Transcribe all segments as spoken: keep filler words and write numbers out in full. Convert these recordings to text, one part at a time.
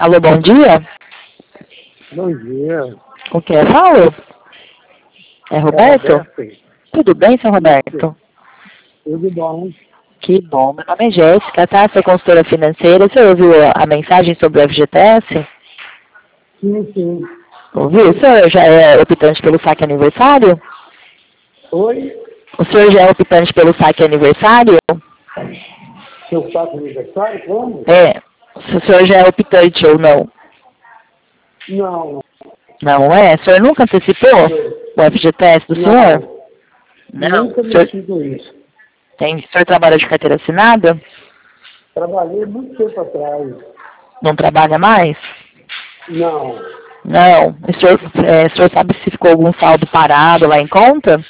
Alô, bom dia. Bom dia. Com quem eu falo? É Roberto? É Roberto. Tudo bem, seu Roberto? Tudo bom. Que bom. Meu nome é Jéssica, tá? Sou consultora financeira. Você ouviu a mensagem sobre o F G T S? Sim, sim. Ouviu? O senhor já é optante pelo saque aniversário? Oi? O senhor já é optante pelo saque aniversário? Seu fato aniversário? Como? É. Se o senhor já é optante ou não? Não. Não é? O senhor nunca antecipou o F G T S do Não. senhor? Não. Nunca O me senhor, sido isso. tem, o senhor trabalha de carteira assinada? Trabalhei muito tempo atrás. Não trabalha mais? Não. Não. O senhor, é, o senhor sabe se ficou algum saldo parado lá em conta?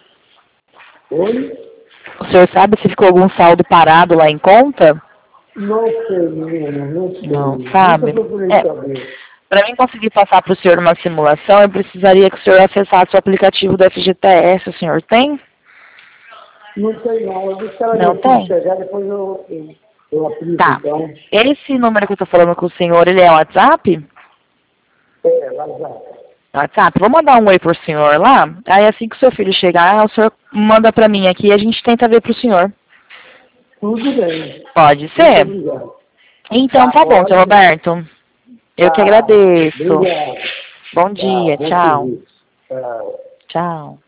Oi? O senhor sabe se ficou algum saldo parado lá em conta? Não sei, menina. Não sei. Não Nunca sabe? procurei É, saber. para mim conseguir passar para o senhor uma simulação, eu precisaria que o senhor acessasse o aplicativo do F G T S. O senhor tem? Não sei não. Eu vou esperar Não meu filho tem? chegar, depois eu, eu, eu aplico Tá. então. Esse número que eu estou falando com o senhor, ele é WhatsApp? É, lá já. WhatsApp? Vou mandar um oi pro senhor lá. Aí assim que o seu filho chegar, o senhor manda para mim aqui e a gente tenta ver pro senhor. Tudo bem. Pode Muito ser? obrigado. Então Tá, tá bom, seu pode. Roberto. Eu que Tá. agradeço. Obrigado. Bom Tá, dia, bom tchau. serviço. Tchau. Tchau.